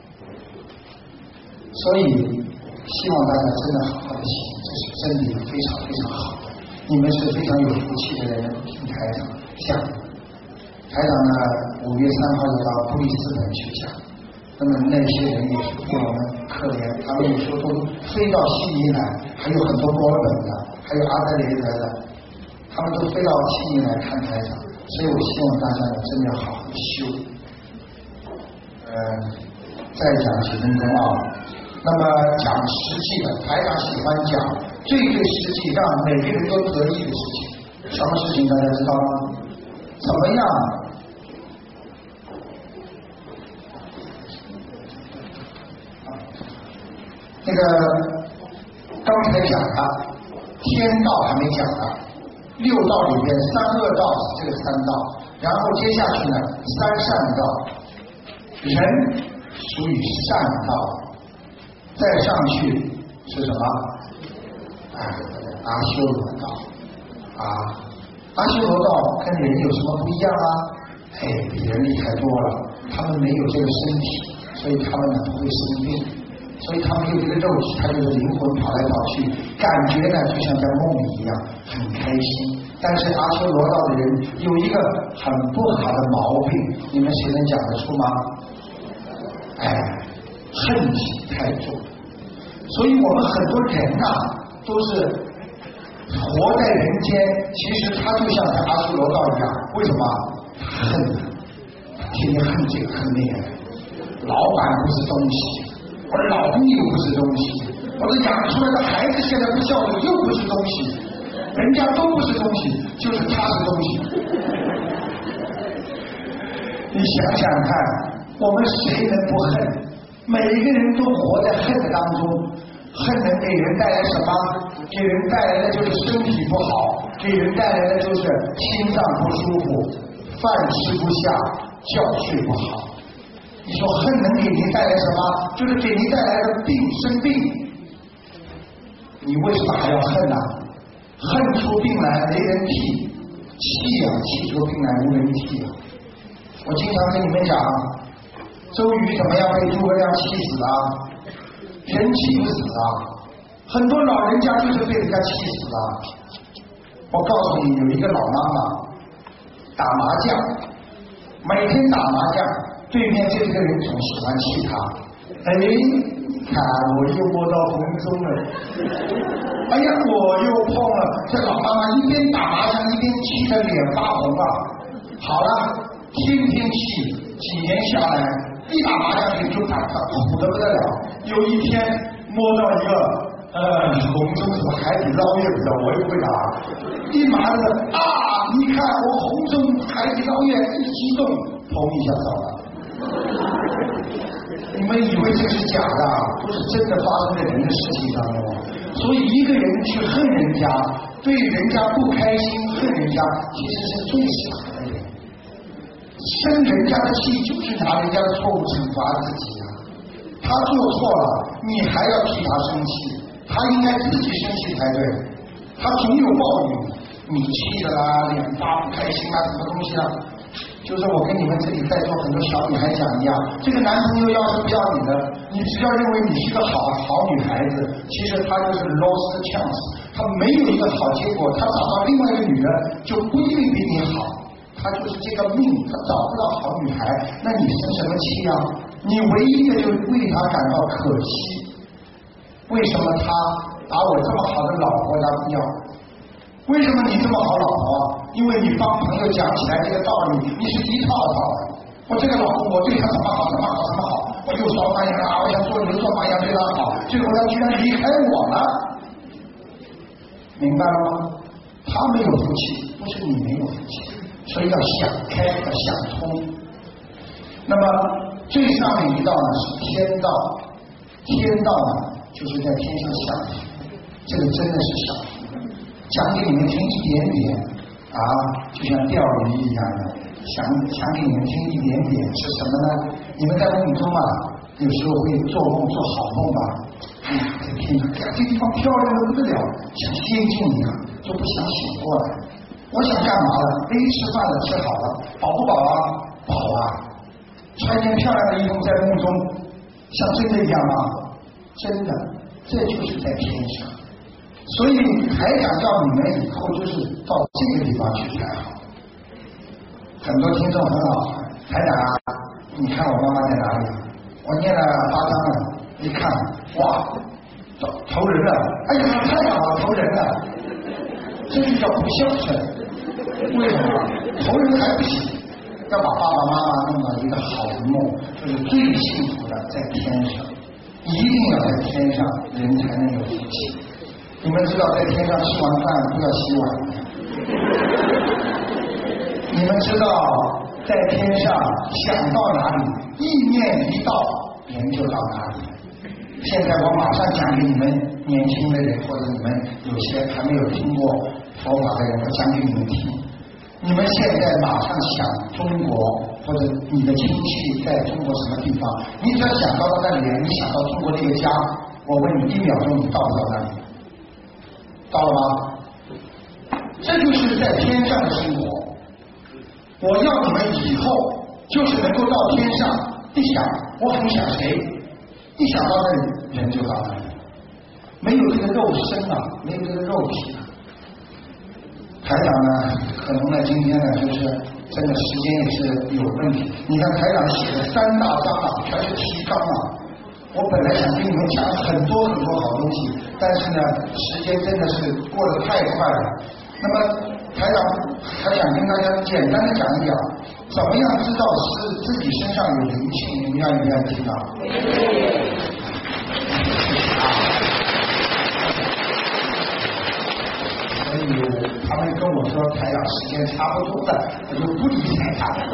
所以希望大家真的好好的行，这是真理，非常非常好的。你们是非常有福气的人，听台长讲。台长呢，五月三号要到布里斯本去讲。那么那些人也是比我们可怜，他们有时候都飞到悉尼来，还有很多波尔本的，还有阿德雷德的，他们都飞到悉尼来看台长。所以我希望大家呢，真的要好好的修。呃，再讲几分钟啊。那么讲实际的，台长喜欢讲最最实际，让每个人都得益的事情。什么事情大家知道吗？怎么样？那个刚才讲的天道还没讲呢，六道里边三恶道是这个三道，然后接下去呢三善道，人属于善道。再上去是什么？哎，阿修罗道啊！阿修罗道跟人有什么不一样啊？哎，比人厉害多了。他们没有这个身体，所以他们呢不会生病，所以他们有这个肉体，他就是灵魂跑来跑去，感觉呢就像在梦里一样，很开心。 但是阿修罗道的人有一个很不好的毛病，你们谁能讲得出吗？哎，恨气太重。所以我们很多人呐、啊，都是活在人间，其实他就像在阿修罗道一样，为什么？恨，天天恨这个恨那个，老板不是东西，我的老公又不是东西，我的养出来的孩子现在不孝顺又不是东西，人家都不是东西，就是他是东西。你想想看，我们谁能不恨？每一个人都活在恨的当中，恨能给人带来什么？给人带来的就是身体不好，给人带来的就是心脏不舒服，饭吃不下，觉睡不好。你说恨能给您带来什么？就是给您带来的病，生病。你为什么还要恨呢、啊？恨出病来没人替，气啊，气出病来无人替啊。我经常跟你们讲，周瑜怎么样被诸葛亮气死啊？人气不死啊！很多老人家就是被人家气死了。我告诉你，有一个老妈妈打麻将，每天打麻将，对面这个人总喜欢气他。哎，看我又摸到红中了，哎呀，我又碰了。这老妈妈一边打麻将一边气得脸发红啊！好了，天天气，几年下来，一打麻将就打打苦得不得了。有一天摸到一个呃红中什么海底捞月的，我也不会打，一麻子啊，你看我红中海底捞月一激动，砰一下走了。你们以为这是假的，都是真的发生在人的事情当中。所以一个人去恨人家，对人家不开心，恨人家，其实是最傻的人。生人家的气就是拿人家的错误惩罚自己啊。他做错了，你还要替他生气，他应该自己生气才对。他总有报应，你气的啦，脸发不开心啊，什么东西啊？就是我跟你们这里在座很多小女孩讲一样，这个男朋友要是不要你的，你只要认为你是个好好女孩子，其实他就是 lost chance， 他没有一个好结果，他找到另外一个女人就不一定比你好，他就是这个命，他找不到好女孩，那你生什么气啊？你唯一的就为他感到可惜，为什么他把我这么好的老婆他不要？为什么你这么好老婆？因为你帮朋友讲起来这个道理，你是一套套的。我这个老公，我对他怎么好，怎么好，怎么好，我又烧饭呀，我想做牛做马呀，对他好，最后他居然离开我了，明白了吗？他没有福气，不是你没有福气，所以要想开，要想通。那么最上面一道呢是天道，天道呢就是在天上享福，这个真的是享福。讲给你们听一点点啊，就像钓鱼一样的，想想给你们听一点点是什么呢？你们在梦中啊，有时候会做梦做好梦吧？哎呀，这天哪，这地方漂亮的不得了，像仙境一样，就不想醒过来。我想干嘛了？哎，吃饭了，吃好了，饱不饱啊？饱啊！穿件漂亮的衣服在梦中，像真的一样吗？真的，这就是在天上。所以台长叫你们以后就是到这个地方去才好。很多听众很好，台长啊，你看我妈妈在哪里？我念了八章了，一看，哇，投人了！哎呀，太好了，投人了！这就叫不孝顺。为什么？投人还不行，要把爸爸妈妈弄到一个好的梦，就是最幸福的在天上，一定要在天上，人才能有福气。你们知道在天上吃完饭不要洗碗吗？你们知道在天上想到哪里，意念一到，人就到哪里。现在我马上讲给你们年轻的人，或者你们有些还没有听过佛法的人，我讲给你们听。你们现在马上想中国，或者你的亲戚在中国什么地方，你只要想到那里，你想到中国这个家，我问你一秒钟你到不到那里？到了吗？这就是在天上的生活。我要你们以后就是能够到天上，一想我很想谁，一想到那里人就到那里，没有这个肉身啊，没有这个肉体啊。台台长呢，可能呢今天呢就是真的时间也是有问题。你看台长写的三大章啊，全是提纲啊。我本来想跟你们讲很多很多好东西，但是呢，时间真的是过得太快了。那么台长还想跟大家简单的讲一讲，怎么样知道是自己身上有灵性？你们愿不愿意听啊？所以他们跟我说台长时间差不多了，我就不理台长了。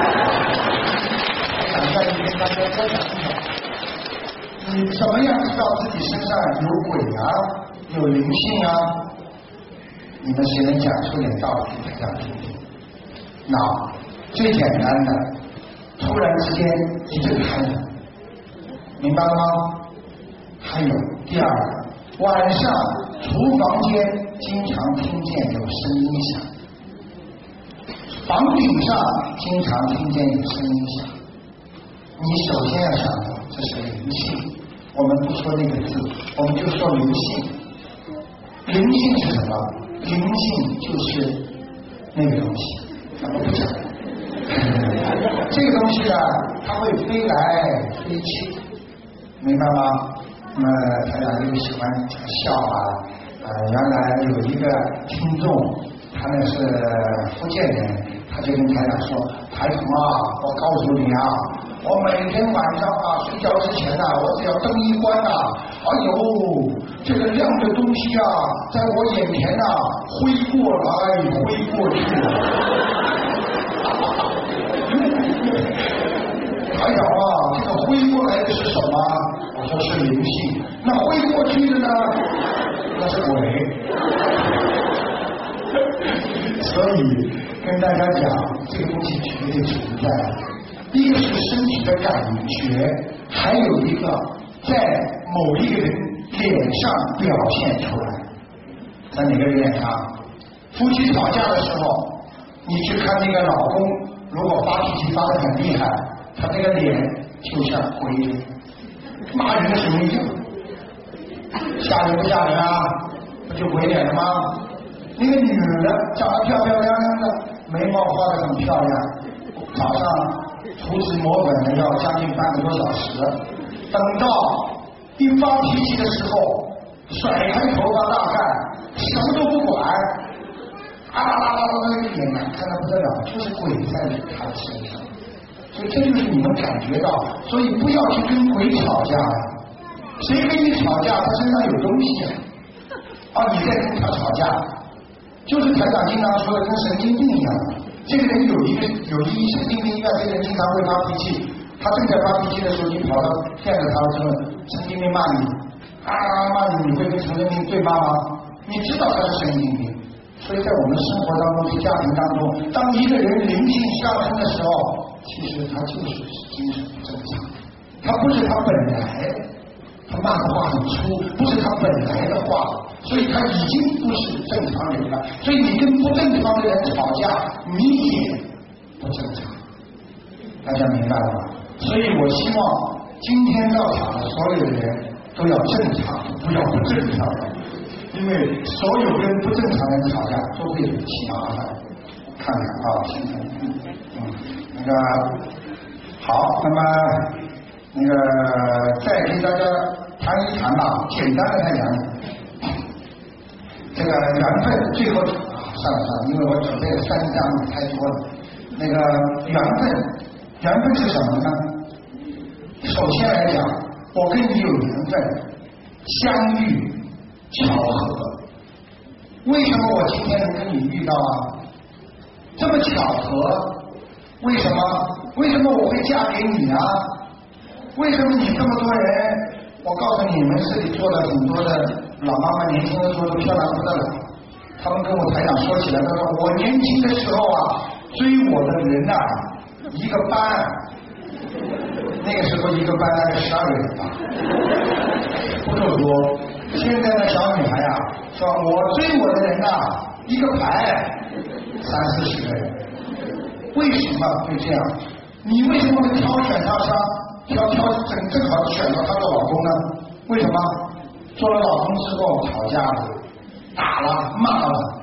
台长再跟大家多讲一讲，你怎么样知道自己身上有鬼啊，有灵性啊？你们谁能讲出点道理给台长听听？那最简单的，突然之间一阵开门，明白了吗？还有第二个，晚上厨房间经常听见有声音响，房顶上经常听见有声音响。你首先要想到这是灵性，我们不说那个字，我们就说灵性。灵性是什么？灵性就是那个东西，咱们不讲。这个东西呢，它会飞来飞去，明白吗？那么台长又喜欢笑啊。呃，原来有一个听众，他呢是福建人，他就跟台长说：“台长啊，我告诉你啊，我每天晚上啊睡觉之前啊，我只要灯一关啊，哎呦，这个亮的东西啊，在我眼前啊挥过来挥过去。”台长啊，这个挥过来的是什么？我说是灵性。那挥过去的呢？那是鬼。所以跟大家讲，这个东西绝对存在。一个是身体的感觉，还有一个在某一个人脸上表现出来。在哪个人脸上？夫妻吵架的时候，你去看那个老公，如果发脾气发得很厉害，他那个脸就像鬼脸，骂人的时候一样。吓人不吓人啊？不就鬼脸了吗？那个女的长得漂漂亮亮的，眉毛画得很漂亮，早上涂脂抹粉的要将近半个多小时，等到一发脾气的时候，甩开头发大干，什么都不管，啊啦啦啦啦那个脸难看得不得了，就是鬼在他的身上。所以这就是你们感觉到，所以不要去跟鬼吵架呀。谁跟你吵架，他身上有东西啊！啊，你在跟他吵架，就是台长经常说的，跟神经病一样。这个人有一个有一神经病一样，这个人经常会发脾气。他正在发脾气的时候，你跑到骗着他之后，神经病骂你，啊骂你，你会跟神经病对骂吗？你知道他是神经病。所以在我们生活当中，在家庭当中，当一个人灵性上升的时候，其实他就是精神不正常，他不是他本来。他骂的话很粗，不是他本来的话，所以他已经不是正常人了。所以你跟不正常的人吵架，你也不正常。大家明白了吗？所以我希望今天到场的所有的人都要正常，不要不正常的，因为所有跟不正常的人吵架都会起麻烦。看看啊，现在嗯，那个好，那么。那个再给大家谈一谈吧，简单的来讲，这个缘分最后啊，算了算了，因为我准备了三章太多了。那个缘分，缘分是什么呢？首先来讲，我跟你有缘分，相遇巧合。为什么我今天能跟你遇到啊？这么巧合，为什么？为什么我会嫁给你啊？为什么你这么多人？我告诉你们，这里坐了很多的老妈妈，年轻的时候都漂亮不得了。他们跟我台长说起来，他说我年轻的时候啊，追我的人呐、啊，一个班，那个时候一个班大概十二个人吧，不够多。现在的小女孩啊，说我追我的人呐、啊，一个排三四十个人。为什么会这样？你为什么会挑选他上？挑挑正正好选到他做老公呢？为什么？做了老公之后吵架了，打了，骂了，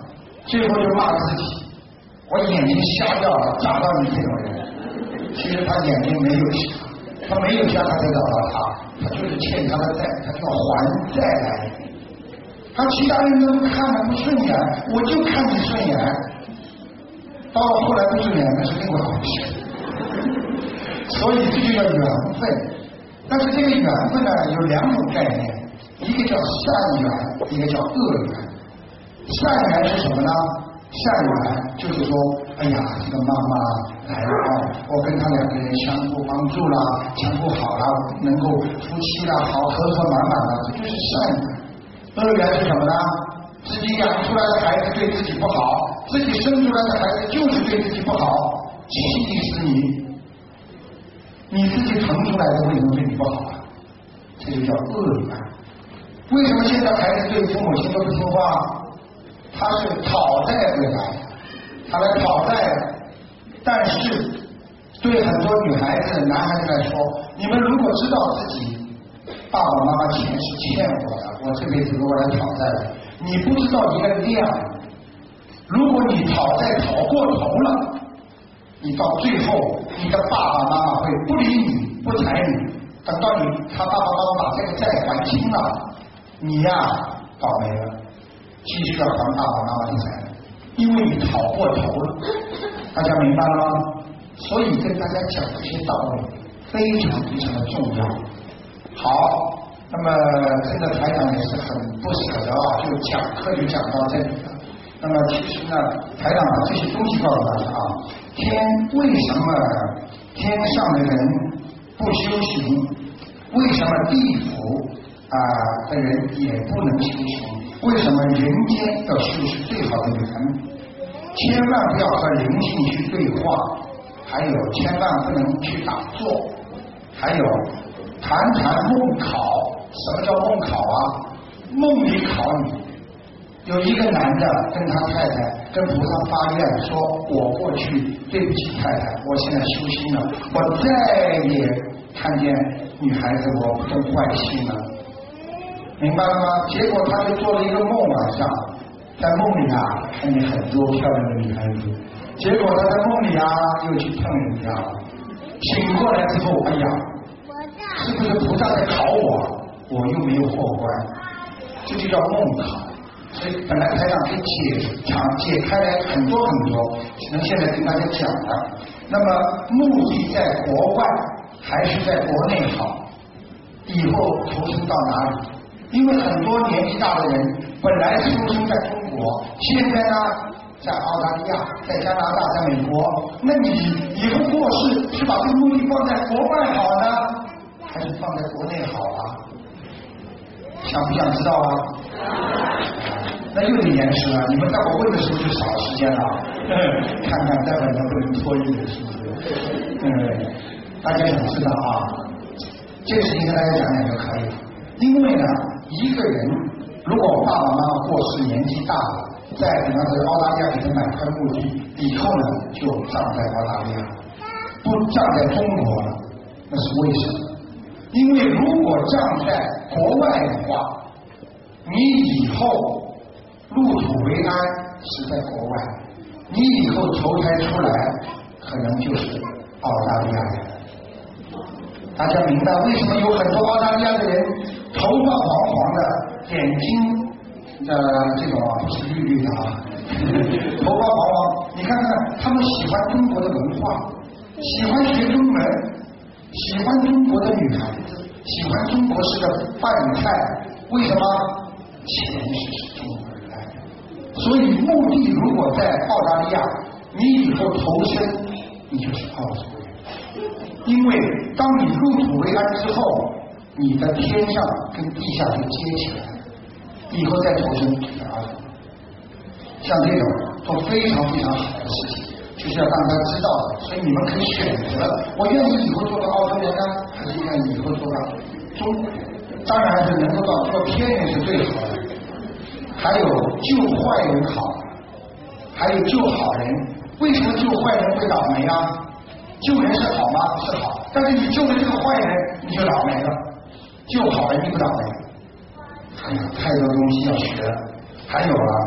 最后就骂自己，我眼睛瞎掉了，找到你这种人。其实他眼睛没有瞎，他没有瞎他才找到他，他就是欠他的债，他就要还债来。他其他人都看他不顺眼，我就看你顺眼。到了后来不顺眼，那是另外一回事。所以这就叫缘分。但是这个缘分呢，有两种概念，一个叫善缘，一个叫恶缘。善缘是什么呢？善缘就是说，哎呀，这个妈妈来了啊，我跟他两个人相互帮助啦，相互好啦，能够夫妻啦，好和和满满的，这就是善缘。恶缘是什么呢？自己养出来的孩子对自己不好，自己生出来的孩子就是对自己不好，气死你！你自己疼出来的为什么对你不好啊？这就叫恶缘。为什么现在孩子对父母亲都不听话？他是讨债回来，他来讨债，但是对很多女孩子、男孩子来说，你们如果知道自己爸爸妈妈钱是欠我的，我这辈子如果来讨债了，你不知道一个量。如果你讨债讨过头了，你到最后，你的爸爸妈妈会不理你、不睬你。等到你他爸爸妈妈把这个债还清了，你呀倒霉了，继续要还爸爸妈妈的债，因为你讨过头了。大家明白了吗？所以跟大家讲这些道理非常非常的重要。好，那么这个台长也是很不舍得啊，就讲课就讲到这里了。那么其实呢，台长把这些东西告诉大家啊，天为什么天上的人不修行？为什么地府啊的人也不能修行？为什么人间要修是最好的缘？千万不要和灵性去对话，还有千万不能去打坐，还有谈谈梦考。什么叫梦考啊？梦里考你。有一个男的跟他太太跟菩萨发愿说，我过去对不起太太，我现在修心了，我再也看见女孩子我不动坏心了，明白了吗？结果他就做了一个梦，晚上在梦里啊看见很多漂亮的女孩子，结果他在梦里啊又去碰人家了，醒过来之后，哎呀，是不是菩萨在考我？我又没有过关，这就叫梦考。所以本来台长可以解讲解开来很多很多，只能现在跟大家讲了。那么目的在国外还是在国内好？以后投生到哪里？因为很多年纪大的人本来出生在中国，现在呢在澳大利亚、在加拿大、在美国，那你以后过世是把这个目的放在国外好呢，还是放在国内好啊？想不想知道啊？那又得延迟了，你们在我问的时候就少时间了，看看待会能不能拖一点，是不是？嗯，大家想知道啊？这个事情跟大家讲讲就可以了。因为呢，一个人如果爸爸妈妈过世年纪大了，在比方说澳大利亚给他买块墓地，以后呢就葬在澳大利亚，不葬在中国了，那是为什么？因为如果葬在国外的话，你以后入土为安是在国外，你以后投胎出来可能就是澳大利亚人。大家明白为什么有很多澳大利亚的人头发黄黄的，眼睛的这种啊不是绿绿的啊，头发黄黄，你看看他们喜欢中国的文化，喜欢学中文，喜欢中国的女孩子，喜欢中国式的饭菜，为什么？前世是中国人来的，所以目的如果在澳大利亚，你以后投身你就是澳洲人，因为当你入土为安之后，你的天上跟地下就接起来了，以后再投身就是澳洲。像这种做非常非常好的事情，就是要让他知道的，所以你们可以选择，我愿意以后做个澳洲人呢，还是愿意以后做个中国人？当然是能够到做天人是最好的，还有救坏人好，还有救好人。为什么救坏人会倒霉啊？救人是好吗？是好，但是你救了这个坏人，你就倒霉了。救好人你不倒霉。哎呀，太多东西要学。还有啊，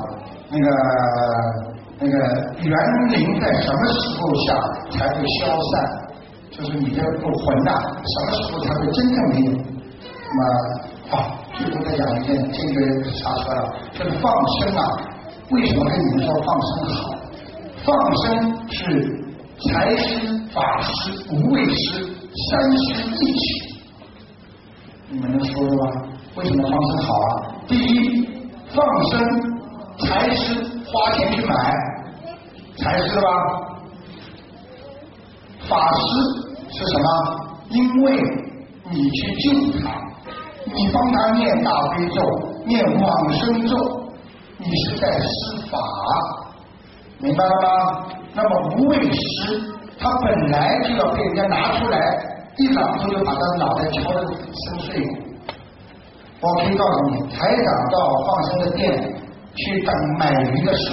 那个那个园林在什么时候下才会消散？就是你的魂呐、啊，什么时候才会真正没有？那么啊，最后再讲一件，这个啥说了？这个放生啊，为什么跟你们说放生好？放生是财施、法施、无畏施三施一起，你们能说说吗？为什么放生好啊？第一，放生财施花钱去买，财施吧。法施是什么？因为你去救他，你帮他念大悲咒、念往生咒，你是在施法，明白了吗？那么无畏施，他本来就要被人家拿出来，一榔头就把他脑袋敲得生碎。我可以告诉你，台长到放生的店去等买鱼的时